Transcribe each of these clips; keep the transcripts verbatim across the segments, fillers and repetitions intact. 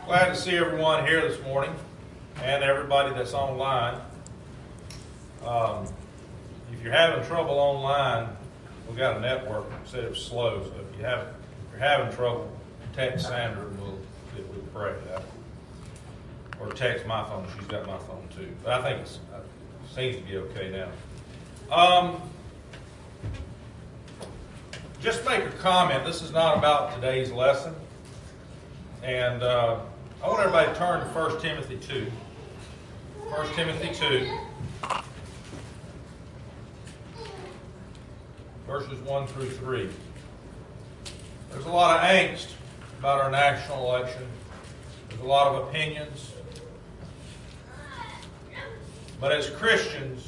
Glad to see everyone here this morning and everybody that's online. Um, if you're having trouble online, we've got a network that said it's slow, so if, you have, if you're having trouble, text Sandra and we'll see if we can pray that. Or text my phone, she's got my phone too. But I think it's, it seems to be okay now. Um, just make a comment. This is not about today's lesson. And uh, I want everybody to turn to First Timothy two. First Timothy two. Verses one through three. There's a lot of angst about our national election. There's a lot of opinions. But as Christians,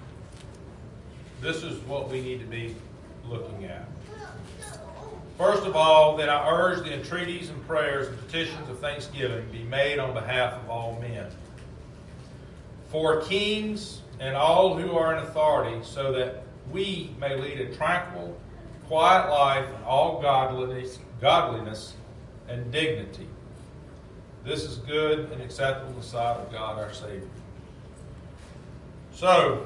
this is what we need to be looking at. First of all, then I urge the entreaties and prayers and petitions of thanksgiving be made on behalf of all men, for kings and all who are in authority, so that we may lead a tranquil, quiet life in all godliness, godliness and dignity. This is good and acceptable in the sight of God our Savior. So,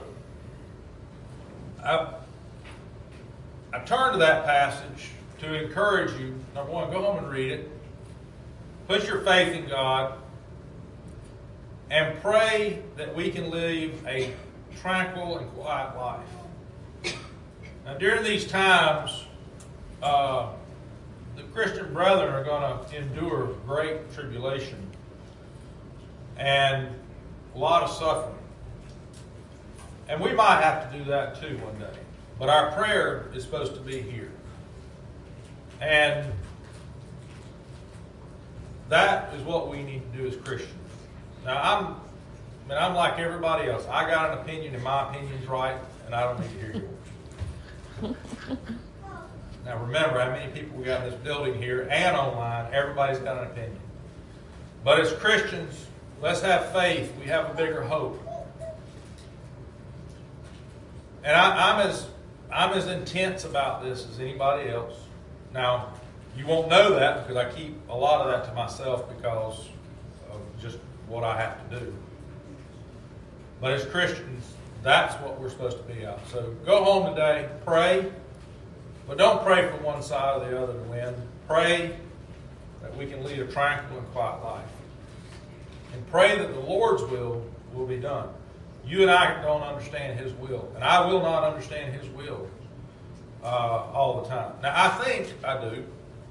I, I turn to that passage to encourage you. Number one, go home and read it. Put your faith in God. And pray that we can live a tranquil and quiet life. Now, during these times, uh, the Christian brethren are going to endure great tribulation and a lot of suffering. And we might have to do that too one day. But our prayer is supposed to be here. And that is what we need to do as Christians. Now, I'm, I mean, I'm like everybody else. I got an opinion, and my opinion's right, and I don't need to hear yours. Now, remember how many people we got in this building here and online. Everybody's got an opinion. But as Christians, let's have faith. We have a bigger hope. And I, I'm as I'm as intense about this as anybody else. Now, you won't know that because I keep a lot of that to myself because of just what I have to do. But as Christians, that's what we're supposed to be out. So go home today, pray, but don't pray for one side or the other to win. Pray that we can lead a tranquil and quiet life. And pray that the Lord's will will be done. You and I don't understand His will, and I will not understand His will uh, all the time. Now, I think I do,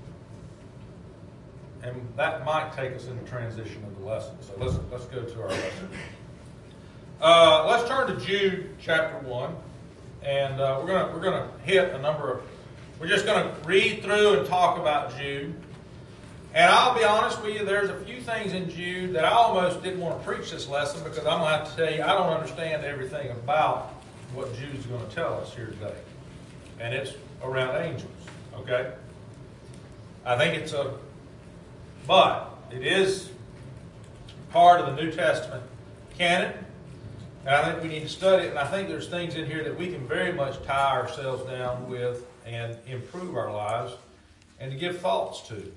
and that might take us into transition of the lesson. So let's let's go to our lesson. Uh, let's turn to Jude chapter one, and uh, we're gonna we're gonna hit a number of. We're just gonna read through and talk about Jude. And I'll be honest with you, there's a few things in Jude that I almost didn't want to preach this lesson because I'm going to have to tell you I don't understand everything about what Jude's going to tell us here today. And it's around angels, okay? I think it's a, but it is part of the New Testament canon. And I think we need to study it. And I think there's things in here that we can very much tie ourselves down with and improve our lives and to give thoughts to.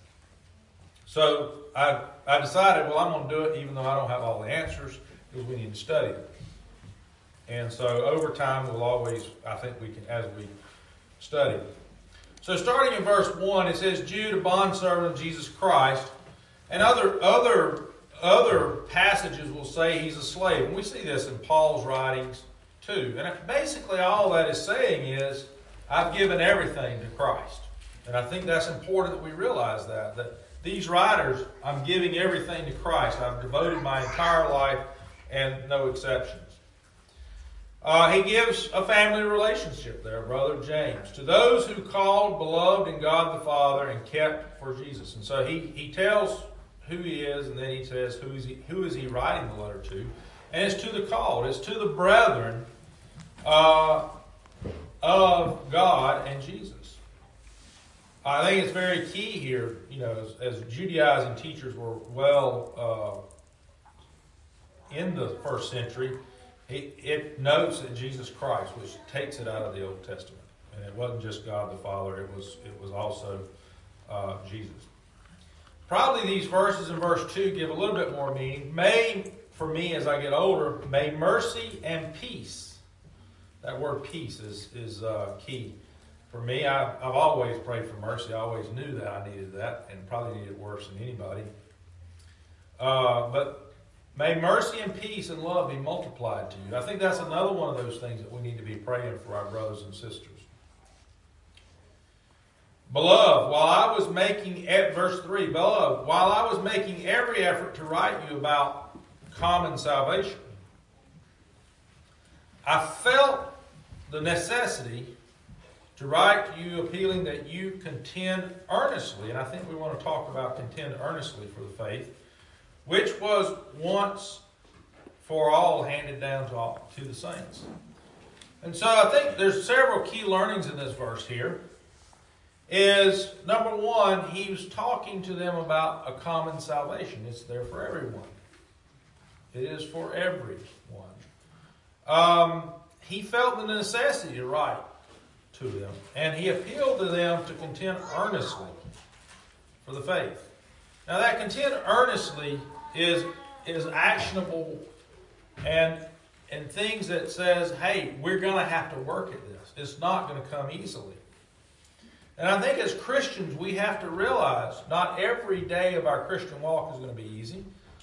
So I, I decided, well, I'm going to do it even though I don't have all the answers because we need to study it. And so over time, we'll always, I think we can, as we study. So starting in verse one, it says, Jude, a bondservant of Jesus Christ. And other, other, other passages will say he's a slave. And we see this in Paul's writings too. And basically all that is saying is, I've given everything to Christ. And I think that's important that we realize that, that these writers, I'm giving everything to Christ. I've devoted my entire life and no exceptions. Uh, he gives a family relationship there, Brother James. To those who called, beloved in God the Father, and kept for Jesus. And so he, he tells who he is, and then he says who is he, who is he writing the letter to. And it's to the called. It's to the brethren uh, of God and Jesus. I think it's very key here, you know, as, as Judaizing teachers were well uh, in the first century, it, it notes that Jesus Christ, which takes it out of the Old Testament. And it wasn't just God the Father, it was it was also uh, Jesus. probably these verses in verse two give a little bit more meaning. May, for me as I get older, may mercy and peace. That word peace is, is uh, key. For me, I, I've always prayed for mercy. I always knew that I needed that, and probably needed it worse than anybody. Uh, but may mercy and peace and love be multiplied to you. I think that's another one of those things that we need to be praying for our brothers and sisters. Beloved, while I was making, at verse three, beloved, while I was making every effort to write you about common salvation, I felt the necessity to write to you appealing that you contend earnestly, and I think we want to talk about contend earnestly for the faith, which was once for all handed down to all, to the saints. And so I think there's several key learnings in this verse here. Is, number one, he was talking to them about a common salvation. It's there for everyone. It is for everyone. Um, he felt the necessity to write to them, and he appealed to them to contend earnestly for the faith. Now that contend earnestly is, is actionable and, and things that says, hey, we're going to have to work at this. It's not going to come easily. And I think as Christians, we have to realize not every day of our Christian walk is going to be easy.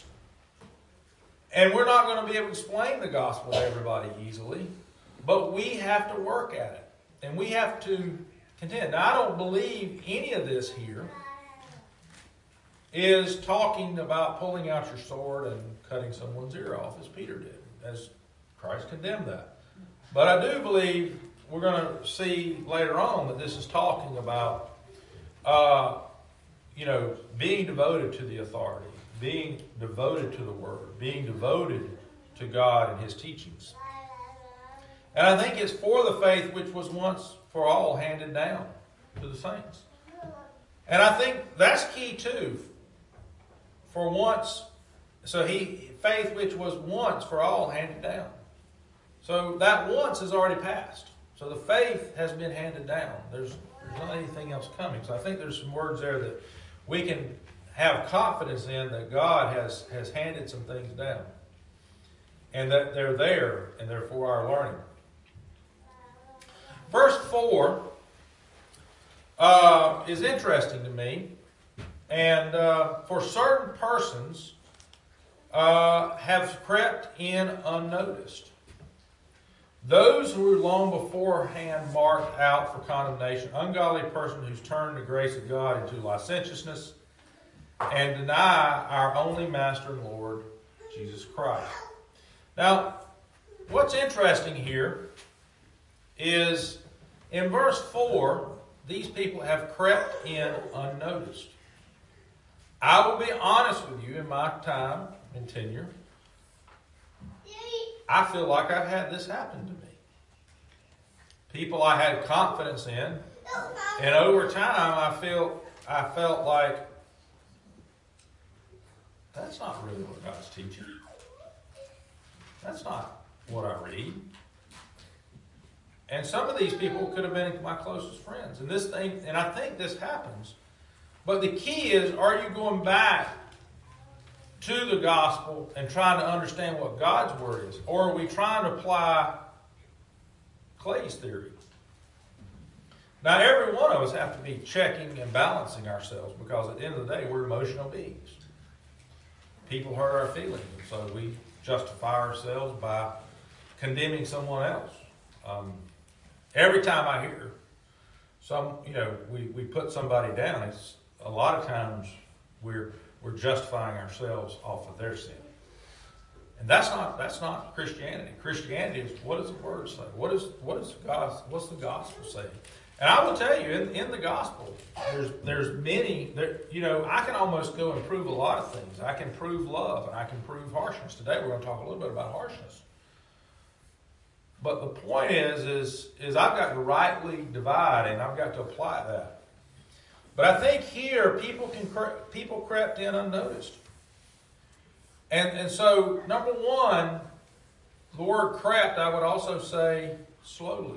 And we're not going to be able to explain the gospel to everybody easily. But we have to work at it. And we have to contend. Now, I don't believe any of this here is talking about pulling out your sword and cutting someone's ear off, as Peter did, as Christ condemned that. But I do believe we're going to see later on that this is talking about, uh, you know, being devoted to the authority, being devoted to the Word, being devoted to God and His teachings. And I think it's for the faith which was once for all handed down to the saints. And I think that's key too. For once, so he faith which was once for all handed down. So that once has already passed. So the faith has been handed down. There's, there's not anything else coming. So I think there's some words there that we can have confidence in that God has, has handed some things down. And that they're there and they're for our learning. Verse four uh, is interesting to me. And uh, for certain persons uh, have crept in unnoticed. Those who were long beforehand marked out for condemnation, ungodly person who's turned the grace of God into licentiousness and deny our only Master and Lord, Jesus Christ. Now, what's interesting here is in verse four, these people have crept in unnoticed. I will be honest with you, in my time and tenure, I feel like I've had this happen to me. People I had confidence in, and over time I feel I felt like that's not really what God's teaching. That's not what I read. And some of these people could have been my closest friends. And this thing, and I think this happens. But the key is, are you going back to the gospel and trying to understand what God's word is? Or are we trying to apply Clay's theory? Now, every one of us have to be checking and balancing ourselves, because at the end of the day, we're emotional beings. People hurt our feelings, and so we justify ourselves by condemning someone else. Um, every time I hear some, you know, we, we put somebody down, it's a lot of times we're we're justifying ourselves off of their sin. And that's not that's not Christianity. Christianity is, what does the word say? What is what is God's what's the gospel say? And I will tell you, in, in the gospel, there's there's many, there, you know, I can almost go and prove a lot of things. I can prove love, and I can prove harshness. Today we're going to talk a little bit about harshness. But the point is, is, is I've got to rightly divide, and I've got to apply that. But I think here, people can people crept in unnoticed. And, and so, number one, the word crept, I would also say, slowly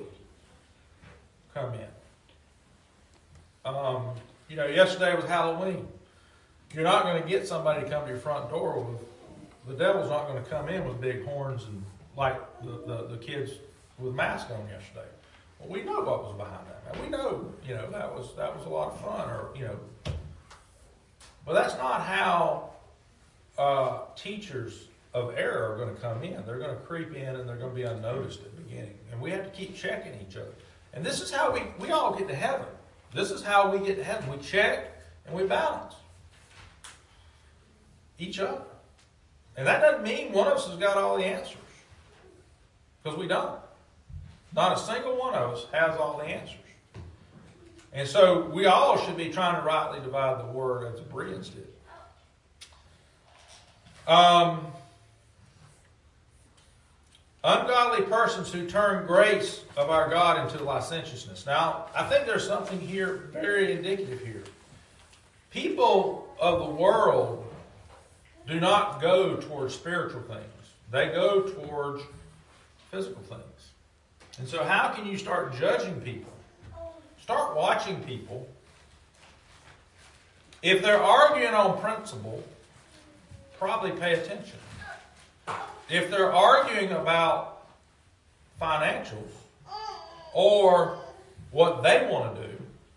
come in. Um, you know, yesterday was Halloween. You're not going to get somebody to come to your front door with, the devil's not going to come in with big horns and like the, the, the kids with masks on yesterday. Well, we know what was behind that. And we know, you know, that was that was a lot of fun, or you know. But that's not how uh, teachers of error are going to come in. They're going to creep in and they're going to be unnoticed at the beginning. And we have to keep checking each other. And this is how we, we all get to heaven. This is how we get to heaven. We check and we balance each other. And that doesn't mean one of us has got all the answers. Because we don't. Not a single one of us has all the answers. And so we all should be trying to rightly divide the word as the Bereans did. Um, ungodly persons who turn grace of our God into licentiousness. Now, I think there's something here very indicative here. People of the world do not go towards spiritual things. They go towards physical things. And so how can you start judging people? Start watching people. If they're arguing on principle, probably pay attention. If they're arguing about financials or what they want to do,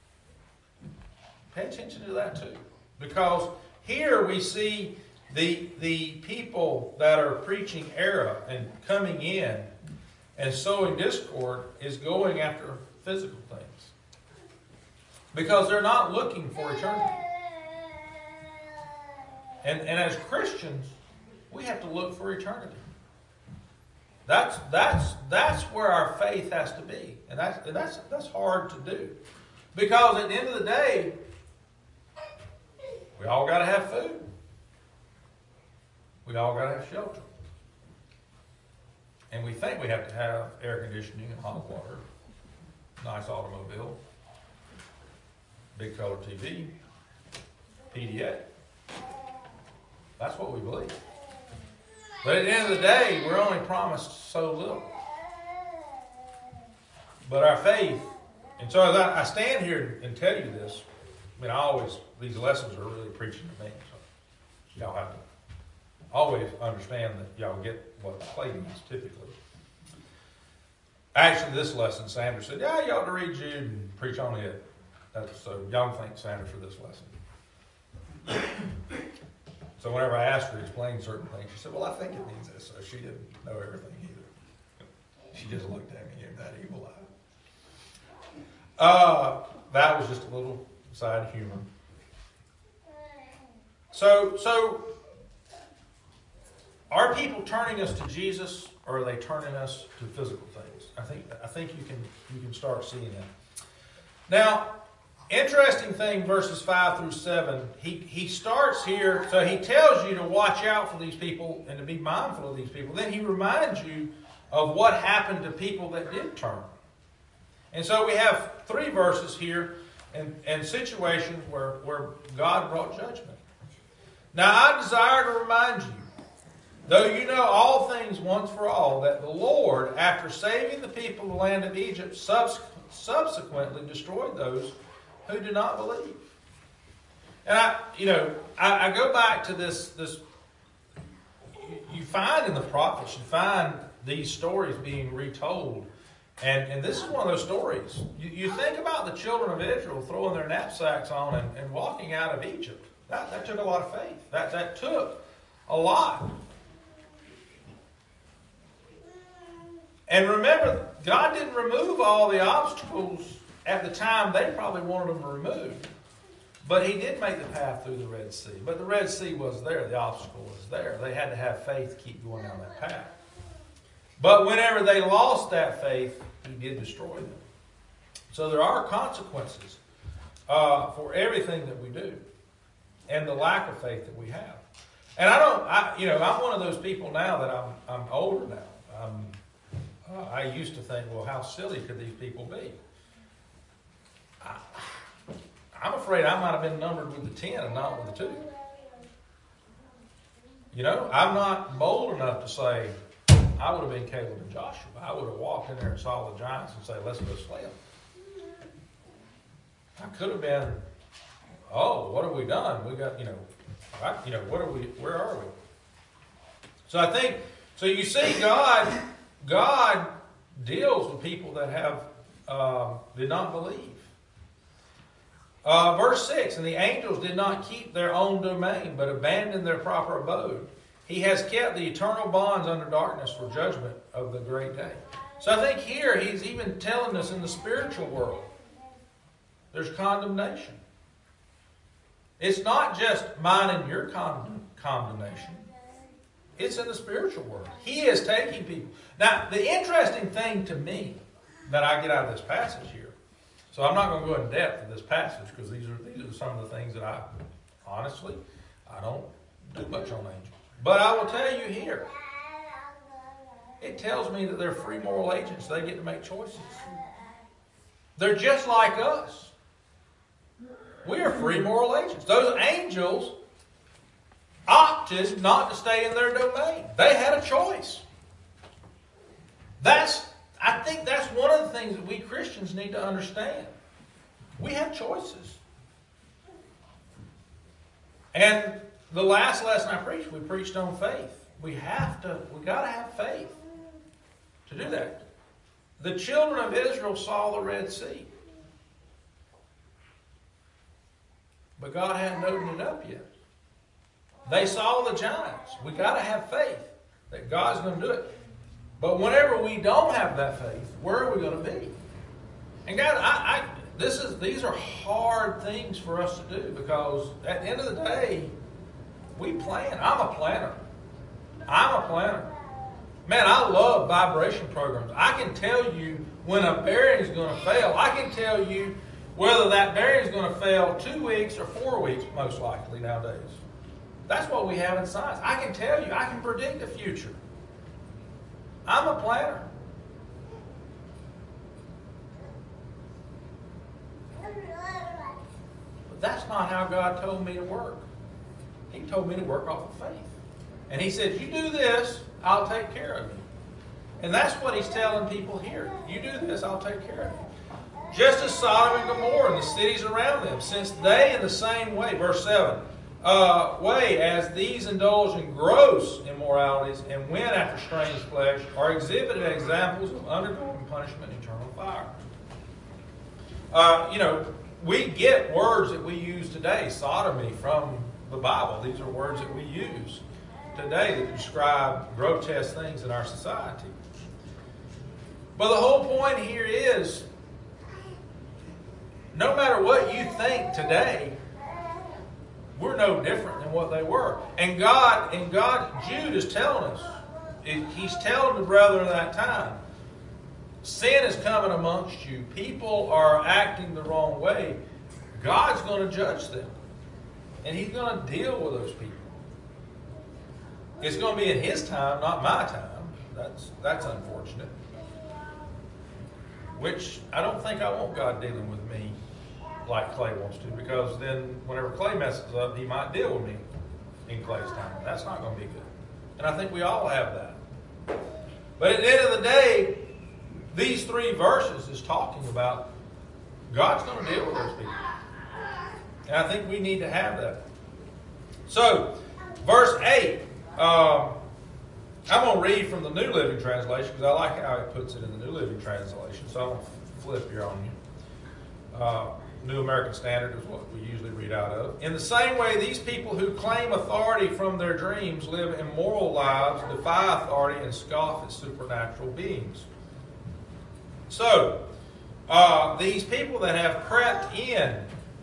pay attention to that too. Because here we see the, the people that are preaching error and coming in and sowing discord is going after physical things. Because they're not looking for eternity. And, and as Christians, we have to look for eternity. That's, that's, that's where our faith has to be. And that's, and that's, that's hard to do. Because at the end of the day, we all got to have food. We all got to have shelter. And we think we have to have air conditioning and hot water, nice automobile, big color T V, P D A. That's what we believe. But at the end of the day, we're only promised so little. But our faith, and so as I, I stand here and tell you this, I mean, I always, these lessons are really preaching to me. So y'all have to always understand that y'all get what the play means typically. Actually, this lesson, Sandra said, yeah, you ought to read Jude and preach on it. That's, so y'all thank Sandra for this lesson. So whenever I asked her to explain certain things, she said, well, I think it means this. So she didn't know everything either. She just looked at me and gave that evil eye. Uh, that was just a little side humor. So, so are people turning us to Jesus, or are they turning us to physical things? I think I think you can you can start seeing that. Now, interesting thing, verses five through seven, he, he starts here, so he tells you to watch out for these people and to be mindful of these people. Then he reminds you of what happened to people that did turn. And so we have three verses here and, and situations where, where God brought judgment. Now I desire to remind you, though you know all things once for all, that the Lord, after saving the people of the land of Egypt, subs- subsequently destroyed those who did not believe. And I, you know, I, I go back to this, this, you, you find in the prophets, you find these stories being retold. And, and this is one of those stories. You, you think about the children of Israel throwing their knapsacks on and, and walking out of Egypt. That, that took a lot of faith. That, that took a lot. And remember, God didn't remove all the obstacles at the time they probably wanted them removed. But he did make the path through the Red Sea. But the Red Sea was there. The obstacle was there. They had to have faith to keep going down that path. But whenever they lost that faith, he did destroy them. So there are consequences uh, for everything that we do. And the lack of faith that we have. And I don't, I, you know, I'm one of those people now that I'm, I'm older now. I'm, uh, I used to think, well, how silly could these people be? I, I'm afraid I might have been numbered with the ten and not with the two. You know, I'm not bold enough to say, I would have been Caleb and Joshua. I would have walked in there and saw the giants and say, let's go slay them. I could have been, oh, what have we done? We got, you know, Right? You know, what are we? Where are we? So I think, so you see, God, God deals with people that have uh, did not believe. Uh, verse six, and the angels did not keep their own domain, but abandoned their proper abode. He has kept the eternal bonds under darkness for judgment of the great day. So I think here he's even telling us in the spiritual world, there's condemnation. It's not just mine and your con- condemnation. It's in the spiritual world. He is taking people. Now, the interesting thing to me that I get out of this passage here, so I'm not going to go in depth of this passage because these are these are some of the things that I, honestly, I don't do much on angels. But I will tell you here, it tells me that they're free moral agents. They get to make choices. They're just like us. We are free moral agents. Those angels opted not to stay in their domain. They had a choice. That's, I think that's one of the things that we Christians need to understand. We have choices. And the last lesson I preached, we preached on faith. We have to, we got to have faith to do that. The children of Israel saw the Red Sea. But God hadn't opened it up yet. They saw the giants. We got to have faith that God's going to do it. But whenever we don't have that faith, where are we going to be? And God, I, I, this is these are hard things for us to do because at the end of the day, we plan. I'm a planner. I'm a planner. Man, I love vibration programs. I can tell you when a bearing is going to fail. I can tell you whether that bearing is going to fail two weeks or four weeks, most likely nowadays. That's what we have in science. I can tell you, I can predict the future. I'm a planner. But that's not how God told me to work. He told me to work off of faith. And he said, you do this, I'll take care of you. And that's what he's telling people here. You do this, I'll take care of you. Just as Sodom and Gomorrah and the cities around them, since they in the same way, verse seven, uh, way as these indulge in gross immoralities and win after strange flesh, are exhibited examples of undergoing punishment and eternal fire. Uh, you know, we get words that we use today, sodomy, from the Bible. These are words that we use today that describe grotesque things in our society. But the whole point here is, no matter what you think today, we're no different than what they were. And God, and God, Jude is telling us, he's telling the brethren at that time, sin is coming amongst you. People are acting the wrong way. God's going to judge them. And he's going to deal with those people. It's going to be in his time, not my time. That's, that's unfortunate. Which I don't think I want God dealing with me like Clay wants to, because then whenever Clay messes up, he might deal with me in Clay's time. That's not going to be good. And I think we all have that. But at the end of the day, these three verses is talking about God's going to deal with those people. And I think we need to have that. So, verse eight. Um, I'm going to read from the New Living Translation because I like how it puts it in the New Living Translation. So I'm going to flip here on you. Uh, New American Standard is what we usually read out of. In the same way, these people who claim authority from their dreams live immoral lives, defy authority, and scoff at supernatural beings. So, uh, these people that have crept in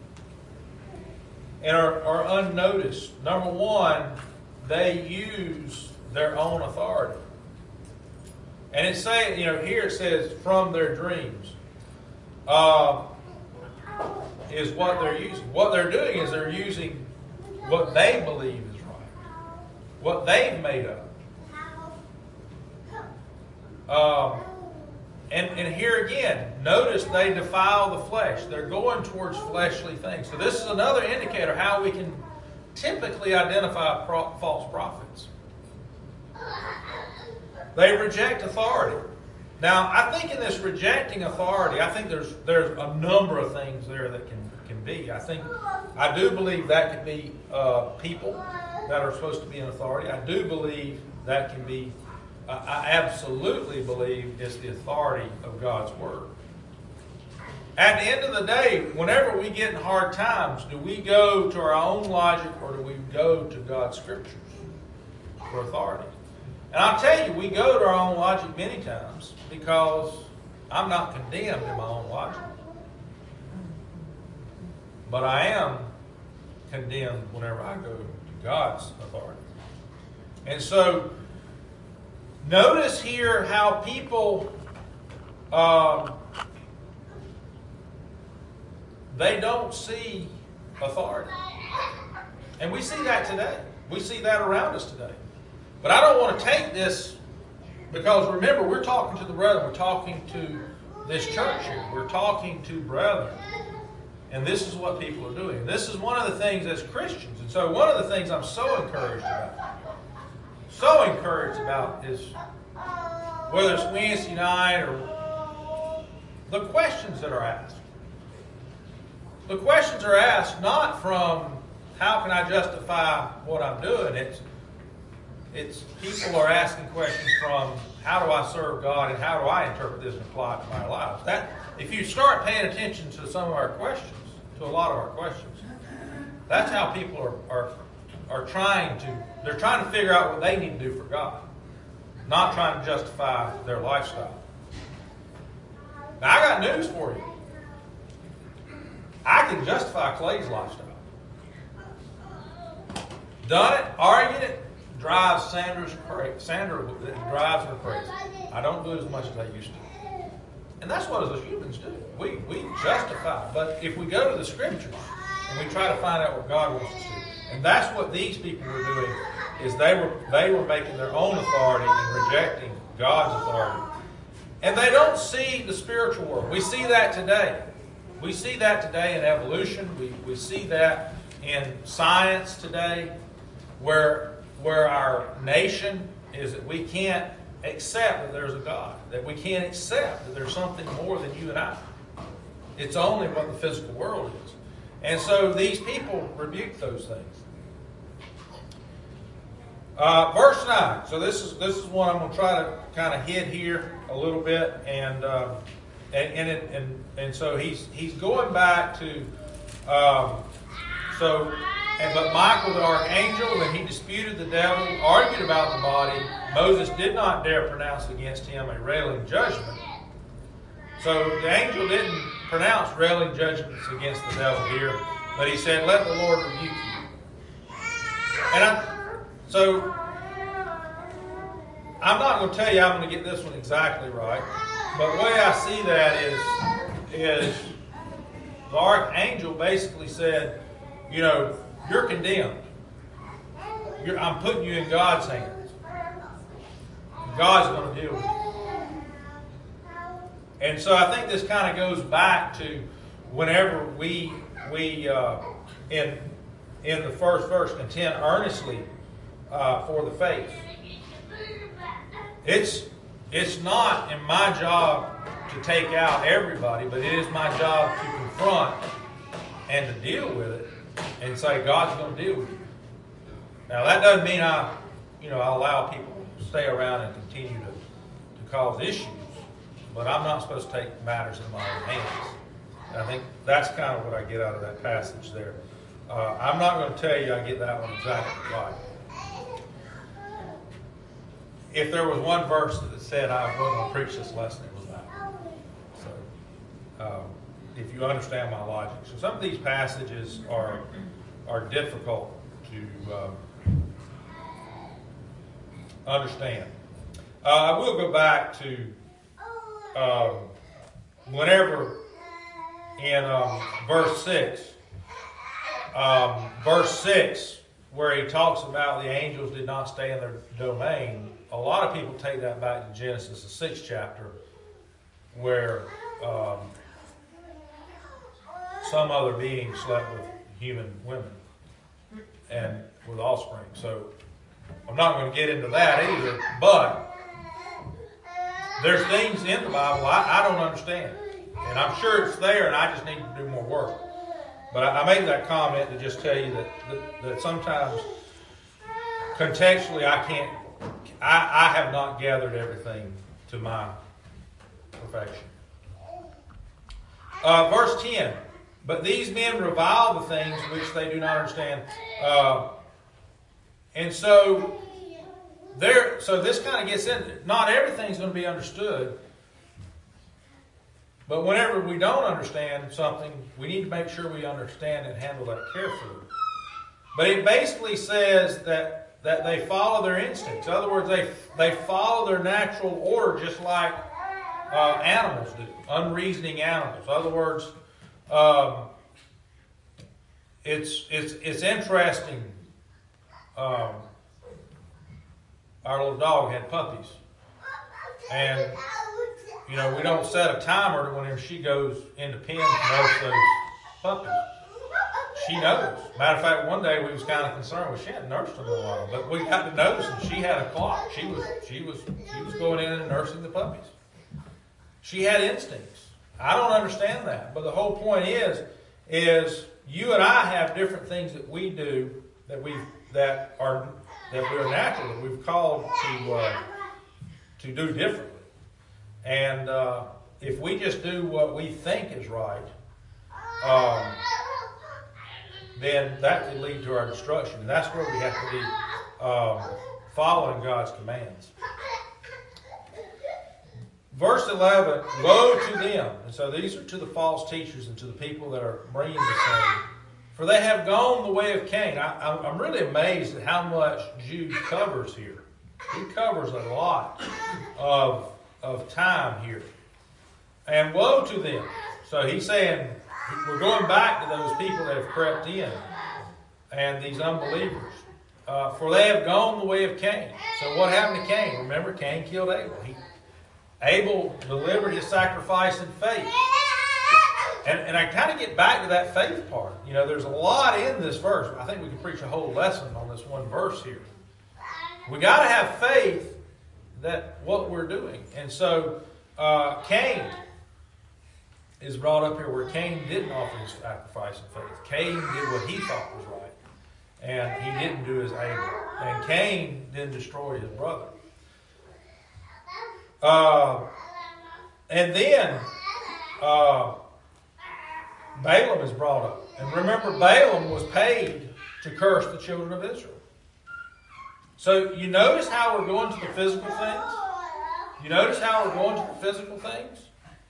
and are, are unnoticed, number one, they use their own authority. And it's saying, you know, here it says, from their dreams. Uh, is what they're using. What they're doing is they're using what they believe is right. What they've made up. Um, and, and here again, notice they defile the flesh. They're going towards fleshly things. So this is another indicator how we can typically identify pro- false prophets. They reject authority. Now, I think in this rejecting authority, I think there's there's a number of things there that can, can be. I think, I do believe that could be uh, people that are supposed to be in authority. I do believe that can be, uh, I absolutely believe it's the authority of God's Word. At the end of the day, whenever we get in hard times, do we go to our own logic or do we go to God's Scriptures for authority? And I'll tell you, we go to our own logic many times because I'm not condemned in my own logic. But I am condemned whenever I go to God's authority. And so, notice here how people, um, they don't see authority. And we see that today. We see that around us today. But I don't want to take this, because remember, we're talking to the brethren. We're talking to this church here. We're talking to brethren. And this is what people are doing. This is one of the things as Christians. And so one of the things I'm so encouraged about, so encouraged about is whether it's Wednesday night or the questions that are asked. The questions are asked not from how can I justify what I'm doing. It's It's people are asking questions from how do I serve God and how do I interpret this and apply it to my lives. That if you start paying attention to some of our questions, to a lot of our questions, that's how people are are are trying to they're trying to figure out what they need to do for God, not trying to justify their lifestyle. Now I got news for you. I can justify Clay's lifestyle. Done it, argued it. Drives Sandra's crazy. Sandra drives her crazy. I don't do it as much as I used to. And that's what as humans do. We we justify. But if we go to the Scriptures and we try to find out what God wants us to do, and that's what these people were doing, is they were they were making their own authority and rejecting God's authority. And they don't see the spiritual world. We see that today. We see that today in evolution. We we see that in science today, where where our nation is that we can't accept that there's a God, that we can't accept that there's something more than you and I. It's only what the physical world is. And so these people rebuke those things. Uh, verse nine. So this is this is one I'm going to try to kind of hit here a little bit, and uh, and and, it, and and so he's he's going back to um, so. And but Michael the archangel, when he disputed the devil, argued about the body, Moses did not dare pronounce against him a railing judgment. So the angel didn't pronounce railing judgments against the devil here, but he said, "Let the Lord rebuke you." And I, so I'm not going to tell you I'm going to get this one exactly right, but the way I see that is, is the archangel basically said, you know, you're condemned. You're, I'm putting you in God's hands. God's going to deal with you. And so I think this kind of goes back to whenever we we uh, in in the first verse contend earnestly uh, for the faith. It's it's not in my job to take out everybody, but it is my job to confront and to deal with it. And say, God's going to deal with you. Now, that doesn't mean I, you know, I allow people to stay around and continue to, to cause issues. But I'm not supposed to take matters in my own hands. And I think that's kind of what I get out of that passage there. Uh, I'm not going to tell you I get that one exactly right. If there was one verse that said I wasn't going to preach this lesson, it was that. So, um, if you understand my logic. So some of these passages are are difficult to uh, understand. Uh, I will go back to um, whenever in um, verse six, um, verse six, where he talks about the angels did not stay in their domain. A lot of people take that back to Genesis, the sixth chapter, where um, some other being slept with human women and with offspring. So I'm not going to get into that either, but there's things in the Bible I, I don't understand. And I'm sure it's there, and I just need to do more work. But I, I made that comment to just tell you that, that, that sometimes contextually I can't, I, I have not gathered everything to my perfection. Uh, verse ten. But these men revile the things which they do not understand. Uh, and so, there. So this kind of gets in. Not everything's going to be understood. But whenever we don't understand something, we need to make sure we understand and handle that carefully. But it basically says that, that they follow their instincts. In other words, they, they follow their natural order just like uh, animals do. Unreasoning animals. In other words, Um, it's it's it's interesting. Um, our little dog had puppies, and you know we don't set a timer whenever she goes into pen to nurse those puppies. She knows. Matter of fact, one day we was kind of concerned. Well, she hadn't nursed them in a while, but we got to noticing she had a clock. She was she was she was going in and nursing the puppies. She had instincts. I don't understand that, but the whole point is, is you and I have different things that we do that we that are that we're natural that we've called to uh, to do differently, and uh, if we just do what we think is right, um, then that could lead to our destruction. And that's where we have to be um, following God's commands. Verse eleven, woe to them. And so these are to the false teachers and to the people that are bringing the same. For they have gone the way of Cain. I, I'm really amazed at how much Jude covers here. He covers a lot of, of time here. And woe to them. So he's saying, we're going back to those people that have crept in and these unbelievers. Uh, for they have gone the way of Cain. So what happened to Cain? Remember, Cain killed Abel. He Abel delivered his sacrifice in faith. And, and I kind of get back to that faith part. You know, there's a lot in this verse. I think we could preach a whole lesson on this one verse here. We got to have faith that what we're doing. And so uh, Cain is brought up here where Cain didn't offer his sacrifice in faith. Cain did what he thought was right. And he didn't do as Abel. And Cain didn't destroy his brother. Uh, and then uh, Balaam is brought up. And remember, Balaam was paid to curse the children of Israel. So you notice how we're going to the physical things? You notice how we're going to the physical things?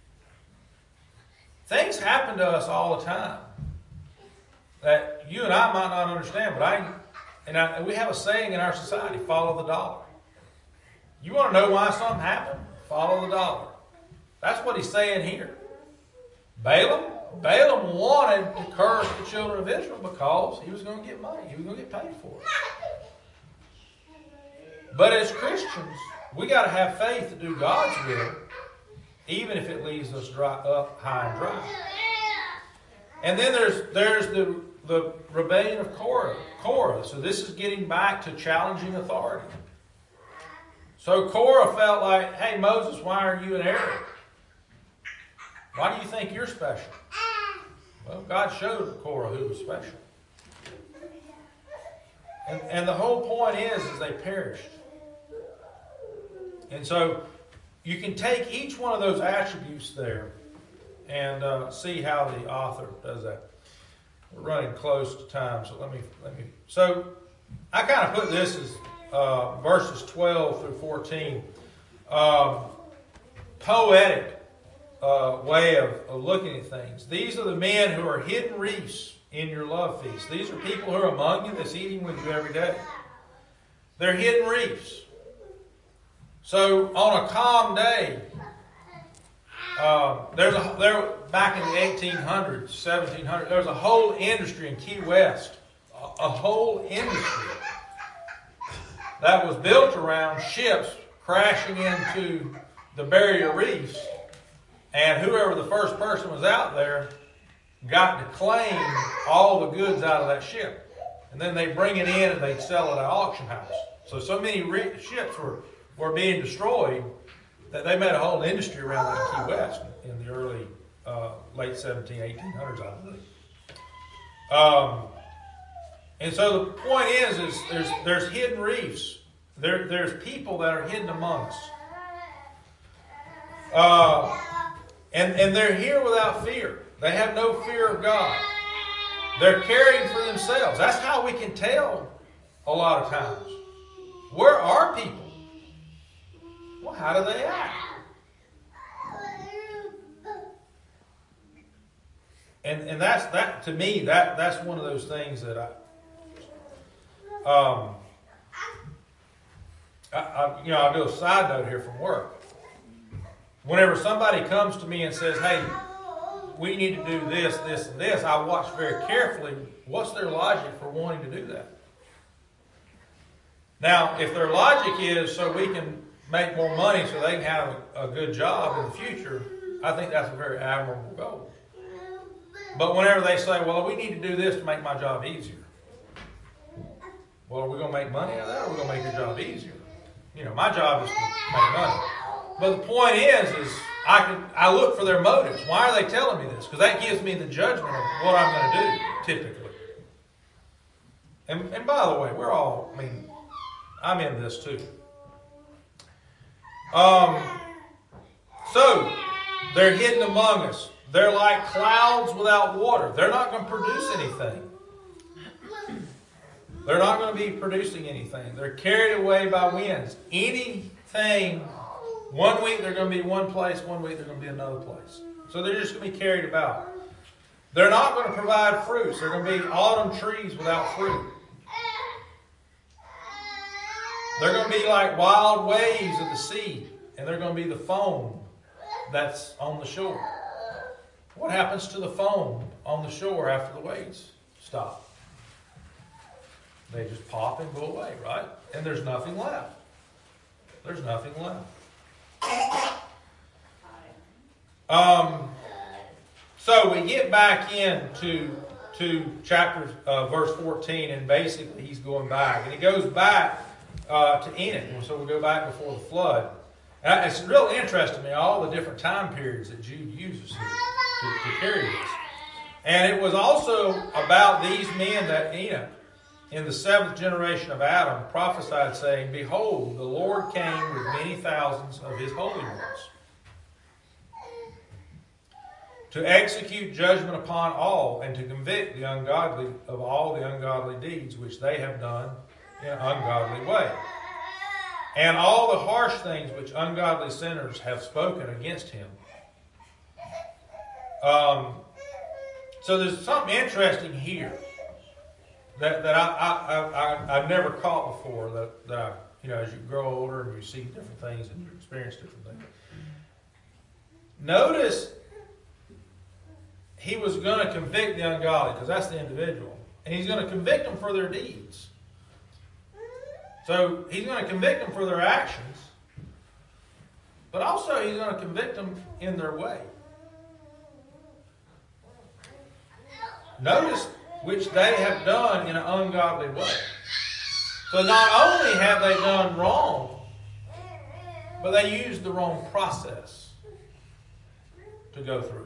Things happen to us all the time that you and I might not understand. But I, and I, we have a saying in our society, follow the dollar. You want to know why something happened? Follow the dollar. That's what he's saying here. Balaam, Balaam wanted to curse the children of Israel because he was going to get money. He was going to get paid for it. But as Christians, we got to have faith to do God's will, even if it leaves us dry, up high and dry. And then there's there's the, the rebellion of Korah. Korah. So this is getting back to challenging authority. So Korah felt like, hey, Moses, why are you and Aaron? Why do you think you're special? Well, God showed Korah who was special. And, and the whole point is, is they perished. And so you can take each one of those attributes there and uh, see how the author does that. We're running close to time, so let me let me. So I kind of put this as uh, verses twelve through fourteen, um, poetic uh, way of, of looking at things. These are the men who are hidden reefs in your love feast. These are people who are among you that's eating with you every day. They're hidden reefs. So on a calm day, uh, there's a there back in the eighteen hundreds, seventeen hundreds, there was a whole industry in Key West, a, a whole industry that was built around ships crashing into the barrier reefs, and whoever the first person was out there got to claim all the goods out of that ship, and then they bring it in and they sell it at an auction house. So so many re- ships were were being destroyed that they made a whole industry around that in Key West in the early, uh, late seventeen, eighteen hundreds, I believe. Um, and so the point is, is there's there's hidden reefs. There there's people that are hidden among us. Uh, and and they're here without fear. They have no fear of God. They're caring for themselves. That's how we can tell a lot of times. Where are people? Well, how do they act? And and that's that to me. That that's one of those things that I, um, I, I you know I'll do a side note here from work. Whenever somebody comes to me and says, "Hey, we need to do this, this, and this," I watch very carefully what's their logic for wanting to do that. Now, if their logic is so we can make more money so they can have a, a good job in the future, I think that's a very admirable goal. But whenever they say, well, we need to do this to make my job easier. Well, are we going to make money out of that, or are we going to make your job easier? You know, my job is to make money. But the point is, is I can I look for their motives. Why are they telling me this? Because that gives me the judgment of what I'm going to do, typically. And, and by the way, we're all, I mean, I'm in this too. Um, so, they're hidden among us. They're like clouds without water. They're not going to produce anything. They're not going to be producing anything. They're carried away by winds. Anything, one week they're going to be one place, one week they're going to be another place. So they're just going to be carried about. They're not going to provide fruits. They're going to be autumn trees without fruit. They're going to be like wild waves of the sea, and they're going to be the foam that's on the shore. What happens to the foam on the shore after the waves stop? They just pop and go away, right? And there's nothing left. There's nothing left. Um, so we get back into to chapter uh, verse fourteen, and basically he's going back, and he goes back uh, to Enoch. So we go back before the flood. And it's real interesting to me all the different time periods that Jude uses here to, to carry this. And it was also about these men that Enoch, in the seventh generation of Adam, prophesied, saying, "Behold, the Lord came with many thousands of his holy ones, to execute judgment upon all, and to convict the ungodly of all the ungodly deeds which they have done in an ungodly way, and all the harsh things which ungodly sinners have spoken against him." Um, so there's something interesting here that, that I, I, I, I've never caught before, that, that I, you know, as you grow older and you see different things and you experience different things. Notice he was going to convict the ungodly, because that's the individual. And he's going to convict them for their deeds. So he's going to convict them for their actions, but also he's going to convict them in their way. Notice which they have done in an ungodly way. So not only have they done wrong, but they used the wrong process to go through.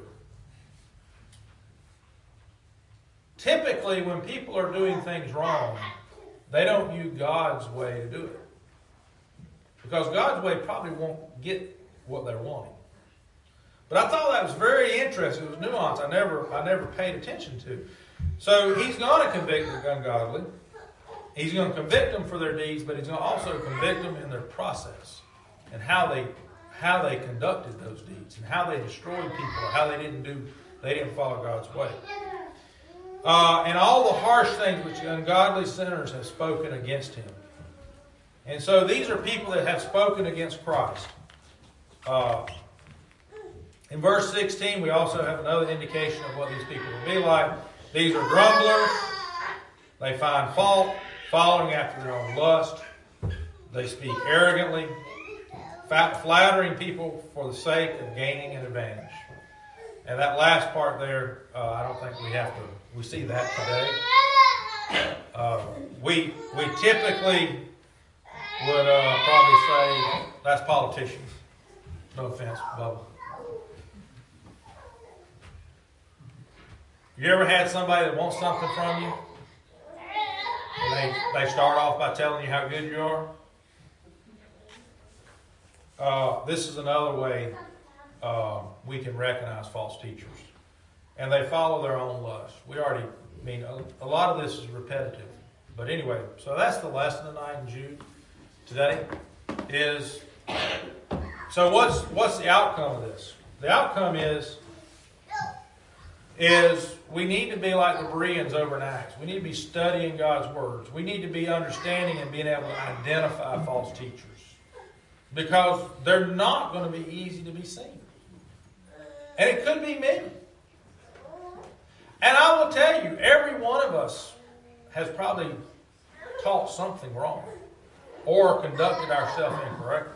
Typically, when people are doing things wrong, they don't use God's way to do it. Because God's way probably won't get what they're wanting. But I thought that was very interesting. It was nuance I never, I never paid attention to. So he's going to convict the ungodly. He's going to convict them for their deeds, but he's going to also convict them in their process and how they, how they conducted those deeds and how they destroyed people, or how they didn't do, they didn't follow God's way. Uh, and all the harsh things which ungodly sinners have spoken against him. And so these are people that have spoken against Christ. Uh, in verse sixteen, we also have another indication of what these people will be like. These are grumblers. They find fault, following after their own lust. They speak arrogantly, flattering people for the sake of gaining an advantage. And that last part there, uh, I don't think we have to, we see that today. Uh, we we typically would uh, probably say that's politicians. No offense, Bubba. You ever had somebody that wants something from you? And they, they start off by telling you how good you are? Uh, this is another way uh, we can recognize false teachers. And they follow their own lust. We already, I mean, a, a lot of this is repetitive. But anyway, so that's the lesson tonight in Jude today is, so what's what's the outcome of this? The outcome is, is we need to be like the Bereans over in Acts. We need to be studying God's words. We need to be understanding and being able to identify false teachers. Because they're not going to be easy to be seen. And it could be me. And I will tell you, every one of us has probably taught something wrong or conducted ourselves incorrectly.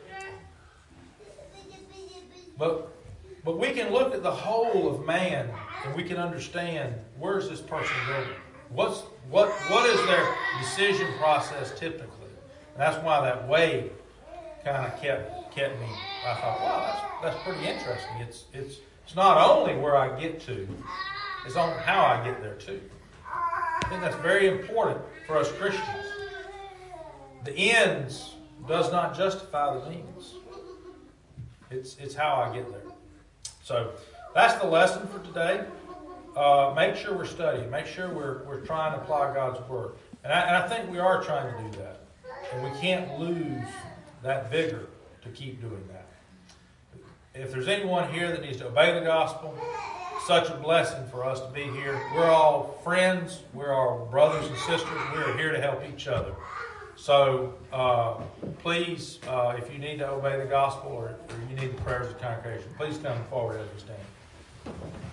But, but we can look at the whole of man and we can understand, where's this person going? What's, what, what is their decision process typically? And that's why that way kind of kept kept me. I thought, wow, that's, that's pretty interesting. It's, it's, it's not only where I get to, it's on how I get there too. I think that's very important for us Christians. The ends does not justify the means. It's, it's how I get there. So that's the lesson for today. Uh, make sure we're studying. Make sure we're, we're trying to apply God's Word. And I, and I think we are trying to do that. And we can't lose that vigor to keep doing that. If there's anyone here that needs to obey the gospel, such a blessing for us to be here. We're all friends. We're all brothers and sisters. We're here to help each other. So uh, please, uh, if you need to obey the gospel or, or you need the prayers of the congregation, please come forward as we stand.